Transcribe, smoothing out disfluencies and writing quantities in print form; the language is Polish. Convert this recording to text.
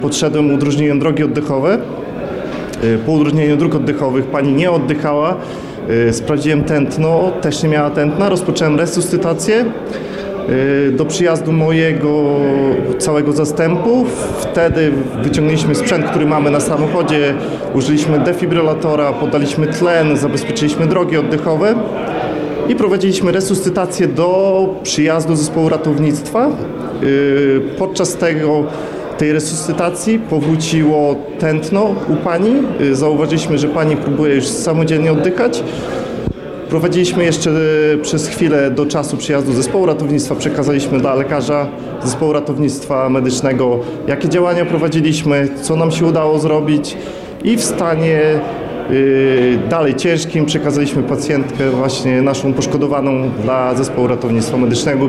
Podszedłem, udrożniłem drogi oddechowe. Po udrożnieniu dróg oddechowych pani nie oddychała. Sprawdziłem tętno, też nie miała tętna. Rozpocząłem resuscytację. Do przyjazdu mojego całego zastępu. Wtedy wyciągnęliśmy sprzęt, który mamy na samochodzie. Użyliśmy defibrylatora, podaliśmy tlen, zabezpieczyliśmy drogi oddechowe i prowadziliśmy resuscytację do przyjazdu zespołu ratownictwa. Podczas tej resuscytacji powróciło tętno u pani. Zauważyliśmy, że pani próbuje już samodzielnie oddychać. Prowadziliśmy jeszcze przez chwilę do czasu przyjazdu zespołu ratownictwa. Przekazaliśmy dla lekarza zespołu ratownictwa medycznego, jakie działania prowadziliśmy, co nam się udało zrobić i w stanie dalej ciężkim przekazaliśmy pacjentkę właśnie naszą poszkodowaną dla zespołu ratownictwa medycznego.